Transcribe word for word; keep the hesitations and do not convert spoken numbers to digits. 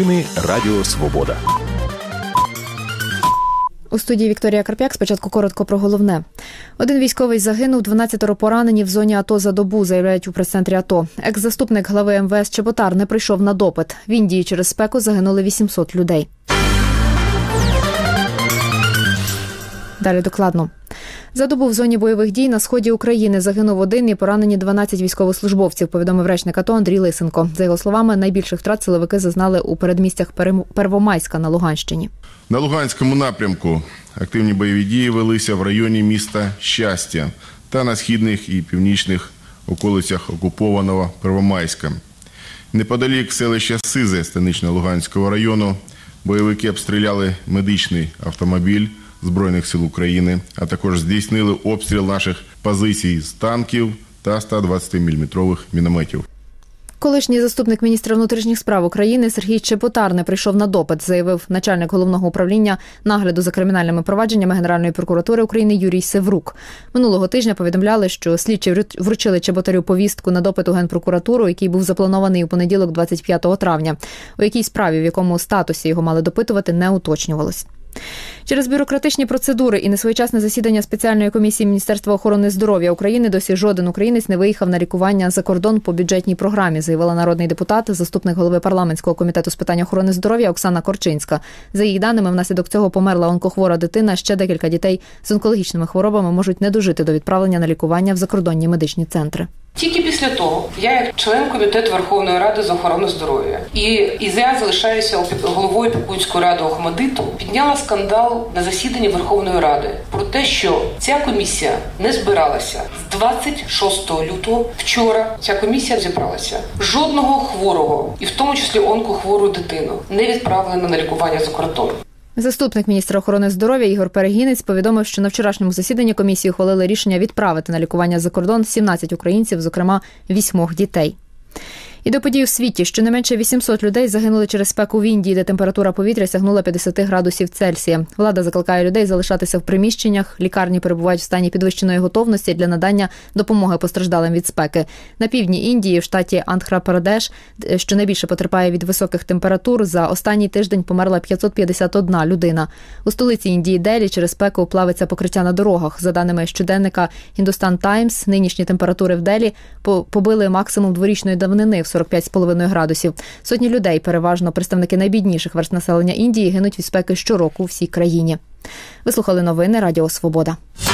Новини Радіо Свобода. У студії Вікторія Карп'як. Спочатку коротко про головне. Один військовий загинув, дванадцятеро поранені в зоні АТО за добу, заявляють у прес-центрі АТО. Екс-заступник глави ем ве ес Чеботар не прийшов на допит. В Індії через спеку загинули вісімсот людей. Далі докладно. За добу в зоні бойових дій на сході України загинув один і поранені дванадцять військовослужбовців, повідомив речник АТО Андрій Лисенко. За його словами, найбільших втрат силовики зазнали у передмістях Первомайська на Луганщині. На Луганському напрямку активні бойові дії велися в районі міста Щастя та на східних і північних околицях окупованого Первомайська. Неподалік селища Сизе Станично-Луганського району бойовики обстріляли медичний автомобіль Збройних сил України, а також здійснили обстріл наших позицій з танків та ста двадцятиміліметрових мінометів. Колишній заступник міністра внутрішніх справ України Сергій Чеботар не прийшов на допит, заявив начальник головного управління нагляду за кримінальними провадженнями Генеральної прокуратури України Юрій Севрук. Минулого тижня повідомляли, що слідчі вручили Чеботарю повістку на допит у Генпрокуратуру, який був запланований у понеділок двадцять п'ятого травня. У якій справі, в якому статусі його мали допитувати, не уточнювалось. Через бюрократичні процедури і несвоєчасне засідання спеціальної комісії Міністерства охорони здоров'я України досі жоден українець не виїхав на лікування за кордон по бюджетній програмі, заявила народний депутат, заступник голови парламентського комітету з питань охорони здоров'я Оксана Корчинська. За її даними, внаслідок цього померла онкохвора дитина, ще декілька дітей з онкологічними хворобами можуть не дожити до відправлення на лікування в закордонні медичні центри. Тільки після того, я як член комітету Верховної Ради з охорони здоров'я і, і я залишаюся головою Опікунської ради ОХМАДИТу, підняла скандал на засіданні Верховної Ради про те, що ця комісія не збиралася. З двадцять шостого лютого вчора ця комісія зібралася. Жодного хворого, і в тому числі онкохвору дитину, не відправлено на лікування за кордон. Заступник міністра охорони здоров'я Ігор Перегінець повідомив, що на вчорашньому засіданні комісії ухвалили рішення відправити на лікування за кордон сімнадцять українців, зокрема вісьмох дітей. І до подій у світі. Щонайменше вісімсот людей загинули через спеку в Індії, де температура повітря сягнула п'ятдесят градусів Цельсія. Влада закликає людей залишатися в приміщеннях. Лікарні перебувають в стані підвищеної готовності для надання допомоги постраждалим від спеки. На півдні Індії, в штаті Андхра-Прадеш, що найбільше потерпає від високих температур, за останній тиждень померла п'ятсот п'ятдесят одна людина. У столиці Індії Делі через спеку плавиться покриття на дорогах. За даними щоденника Hindustan Times, нинішні температури в Делі побили максимум дворічної давнини в сорок п'ять цілих п'ять десятих градусів. Сотні людей, переважно представники найбідніших верств населення Індії, гинуть від спеки щороку у всій країні. Ви слухали новини Радіо Свобода.